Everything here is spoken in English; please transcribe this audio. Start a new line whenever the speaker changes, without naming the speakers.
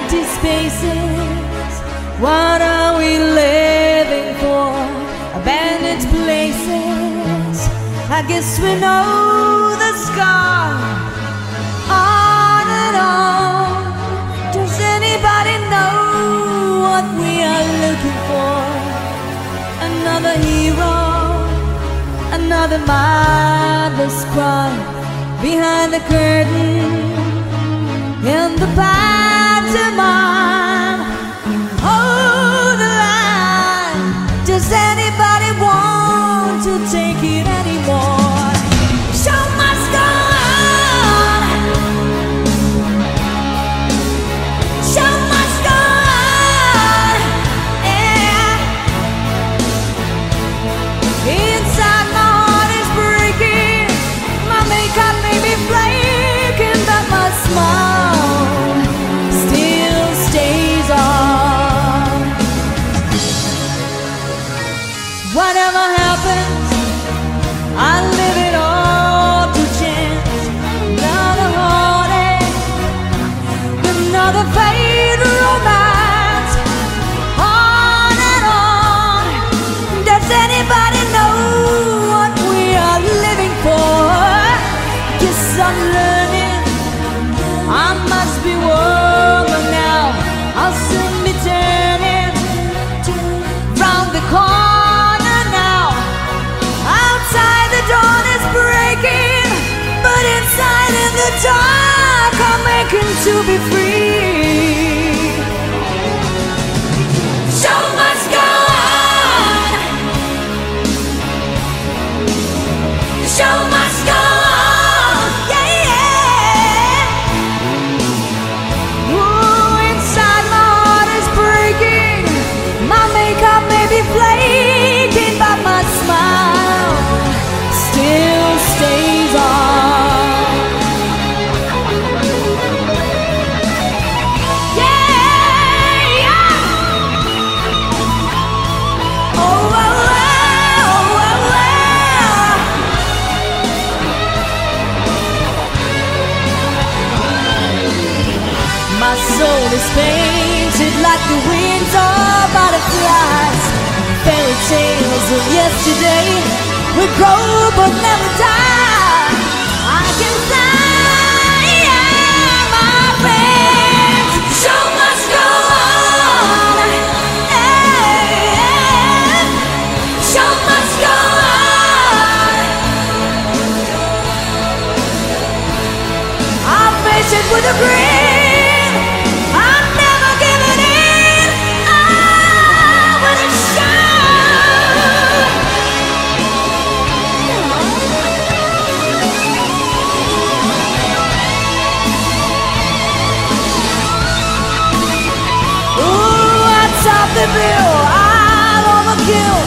empty spaces. What are we living for? Abandoned places. I guess we know the scar. On and on. Does anybody know what we are looking for? Another hero, another mindless cry behind the curtain in the pantomime. Hold the line. Does anybody want to take it anymore? Show must go on. Show must go on. Yeah. Inside my heart is breaking. My makeup may be flaking, but my smile still stays on. Whatever happens, I live it all to chance. Another heartache, another fade romance. On and on. Does anybody know what we are living for? Guess I'm learning. I must be woman now. I'll soon be turning round the corner now. Outside the dawn is breaking, but inside in the dark I'm making to be free. Show must go on. Show must go on. Yeah, yeah. Ooh, inside my heart is breaking. My makeup may be flaking, but my smile still stays on. Yeah, yeah. Oh, oh, oh, oh, oh. My soul is painted like the wings of butterflies. Fairy tales of yesterday will grow but never die. I can fly, yeah, my friends. Show must go on. Yeah. Show must go on. I'll face it with a grin. I'm never giving in. I will show. Ooh, I top the bill. I'll overkill.